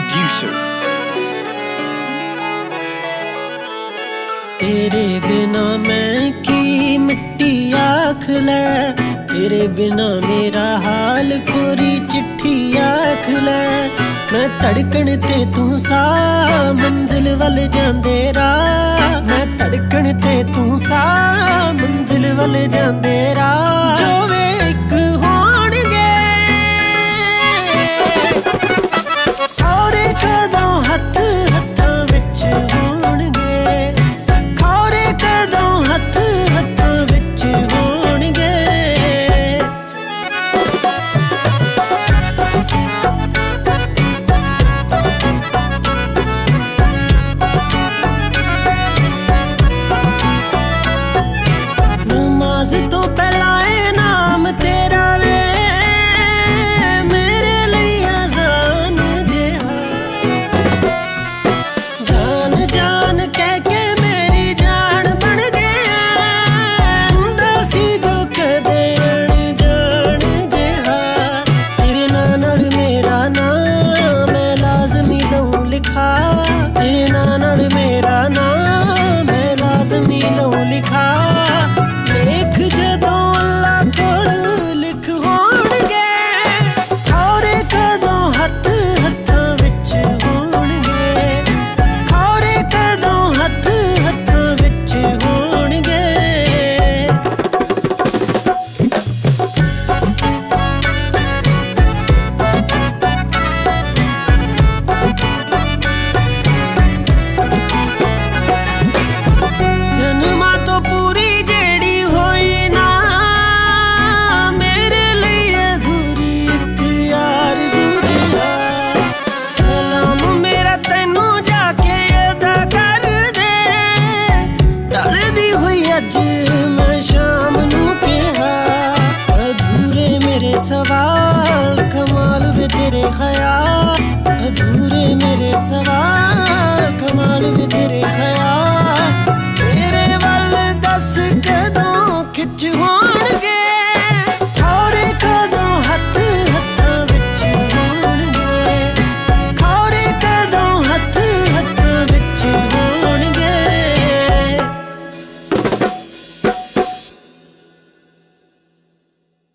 producer. तेरे बिना मैं की मिट्टी आख ले, तेरे बिना मेरा हाल कोरी चिट्ठी आख ले। मैं धड़कन ते तू सा मंजिल वल जांदे राह, मैं धड़कन ते तू सा मंजिल वल जांदे राह। जो वे एक होणगे सारे कदों हथ हत्थां विच होणगे, खौरे कदों हथ हत्थां विच होणगे। नमाज तो पहला ए नाम तेरा वे मेरे लिए आजान जिहा, जान जान कह के मेरी जान बन गया। दसी जो कदे अनजान जिहा, तेरे नाल मेरा नाम मैं लाजमी लऊं लिखा, तेरे नाल मेरा नाम मैं लाजमी लऊं लिखा। लेख जदों अल्लाह कोल लिख होणगे, खौरे कदों हथ हत्थां विच होणगे, खौरे कदों हथ हत्थां विच होणगे। जन्मां तो पूरी मैं शाम नू कहा, अधूरे मेरे सवाल कमाल वे तेरे ख्याल, अधूरे मेरे सवाल।